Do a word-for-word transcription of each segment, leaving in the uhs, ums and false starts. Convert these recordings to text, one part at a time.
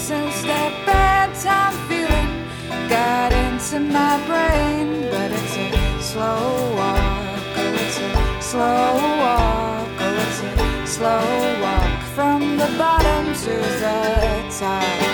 since that bad time feeling got into my brain. But it's a slow walk, oh it's a slow walk, oh it's a slow walk from the bottom to the top.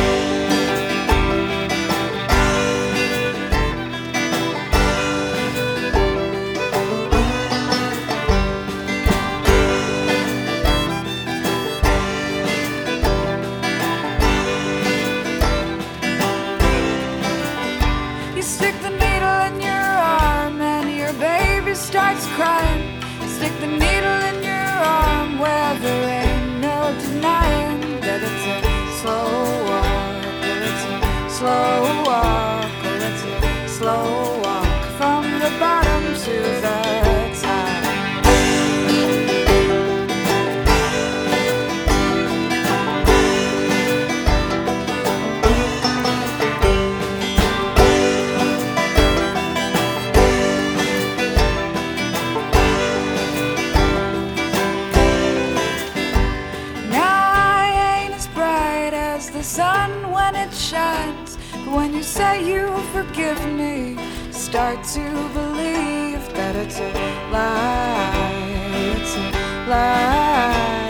Stick the needle in your arm and your baby starts crying. Stick the needle in your arm where there ain't no denying that it's a slow walk, oh it's a slow walk, oh it's a slow walk from the bottom to the top. The sun when it shines, but when you say you forgive me, start to believe that it's a lie, it's a lie.